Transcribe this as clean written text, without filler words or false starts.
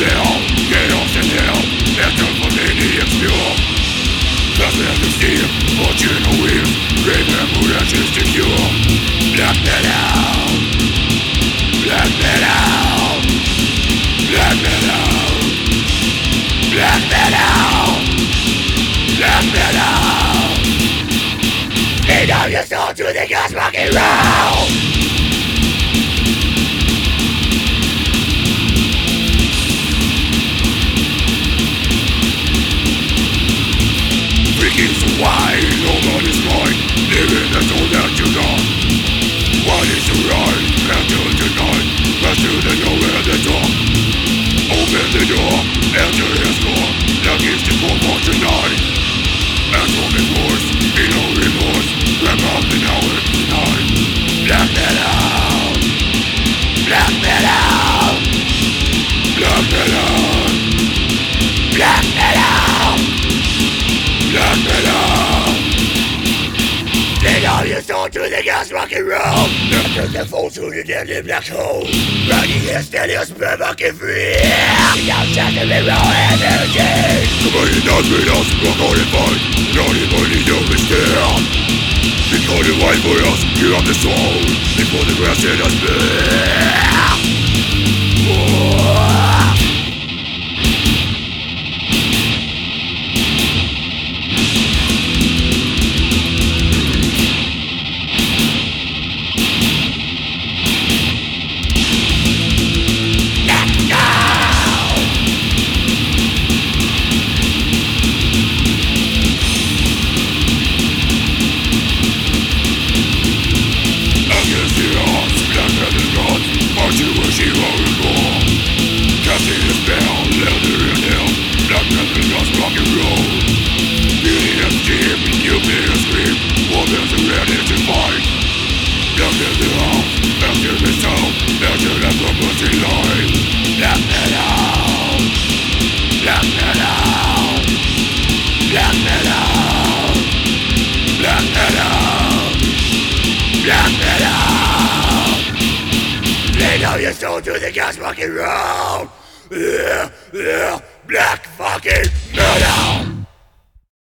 hell, chaos and hell, enter for maniacs pure. Nothing to steal, fortune or wheels, grave and mood ashes to cure. Black metal, black metal, black metal, black metal, black metal. Lead out your soul to the gas rock and roll. So why nobody's right? Living the soul that you got. What is the right? Enter tonight. Pass to the nowhere the door. Open the door. Enter his door. That gives the core for tonight. As for remorse, be no remorse. Grab up the hour tonight. Black metal. Black metal. Black metal. Black metal. Black metal. Lead all your soul to the gas rock and roll. Enter the fall to the deadly black hole. Running here steady as sperm fucking free. Without shattering raw energy. Somebody not with us, we're going to fight. Not anybody know me still. Because the white for us, give up the soul. Before the rest in us bare. Your soul to the gas fucking roll. Black fucking metal.